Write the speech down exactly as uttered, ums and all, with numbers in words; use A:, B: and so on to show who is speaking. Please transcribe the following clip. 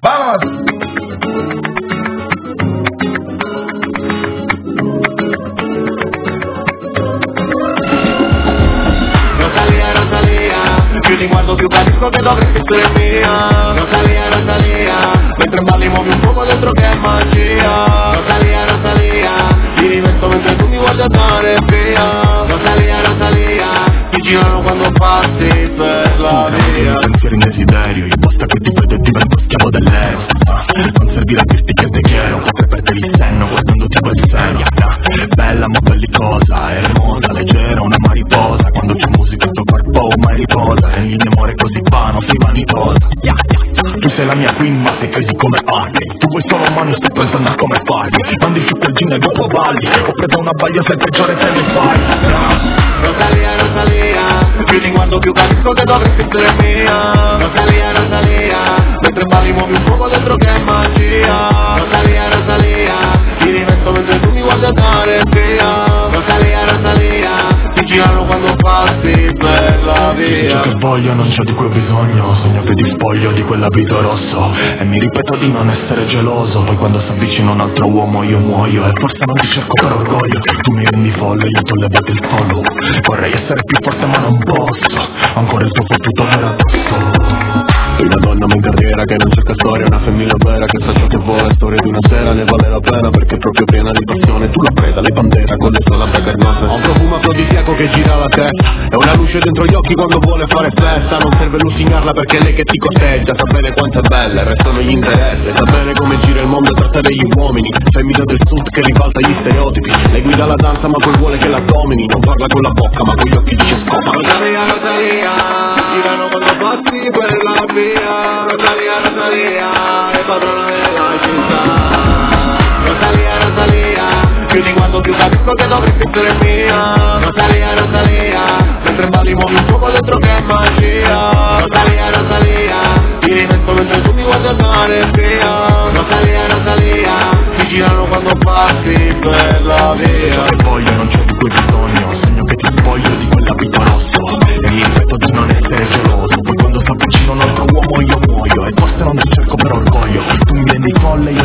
A: Vamos!
B: Rosalía, Rosalía, più ti guardo più capisco che dovresti essere mia. Rosalía, Rosalía, mentre balli muovi un fuoco dentro che è magia. Rosalía, Rosalía, ti rimetto mentre tu mi guardi andare via. Rosalía, Rosalía, ti girano quando passi per la via.
C: Pensieri in desiderio, io basta che ti vedo e divento schiavo dell'eros. Non servirà dirti che te quiero, potrei perdere il senno guardandoti quel serio. Bella ma bellicosa, ermosa, leggera, una mariposa. Quando c'è musica il tuo corpo mai riposa. E il mio amore così vano, sei vanitosa. Yeah, yeah. Tu sei la mia queen ma sei crazy come Harley. Tu vuoi solo mano, sto pensando a come farli. Mandi giù quel gin e dopo balli. Ho preso una baglia, sei il peggiore se mi fai.
B: Rosalía, Rosalía, più ti guardo più capisco che dovresti essere mia. Rosalía, Rosalía, mentre balli muovi un fuoco dentro che è magia. Rosalía, Rosalía, ti rimetto mentre tu mi guardi andare via. Rosalía, Rosalía, ti girano quando passi per la via.
C: Ciò che voglio non c'ho di cui ho bisogno. Sogno che ti spoglio di quell'abito rosso e mi ripeto di non essere geloso. Poi quando si avvicina un altro uomo io muoio. E forse non ti cerco per orgoglio. Tu mi rendi folle, io ti ho levato il follow. Vorrei essere più forte ma non posso. Ancora il tuo fottuto per addosso.
D: Sei una donna in carriera che non cerca storia, una femmina vera che sa ciò che vuole. Storia di una sera ne vale la pena perché è proprio piena di passione. Tu la preda, lei pantera con le sue labbra carnose. Ho un profumo afrodisiaco che gira la testa. È una luce dentro gli occhi quando vuole fare festa. Non serve lusingarla perché è lei che ti corteggia. Sa bene quanto è bella, il resto non gli interessa. Sa bene come gira il mondo e tratta degli uomini. Femmina del sud che ribalta gli stereotipi. Lei guida la danza ma poi vuole che la domini. Non parla con la bocca ma con gli occhi dice scopa.
B: Rosalía, Rosalía, girano quando passi per la via. Rosalía, Rosalía, è padrona della città. Rosalía, Rosalía, più ti guardo più capisco che dovresti essere mia. Rosalía, Rosalía, mentre balli muovi un fuoco dentro che è magia. Rosalía, Rosalía, ti rimetto mentre tu mi guardi andare via. Rosalía, Rosalía, ti girano quando passi per la via.
C: Ciò che voglio non c'ho di cui bisogno. Sogno che ti spoglio di quell'abito rosso e mi ripeto di non essere geloso. Poi quando sto vicino un altro uomo io muoio. E forse non ti cerco per orgoglio. Tu mi rendi folle, io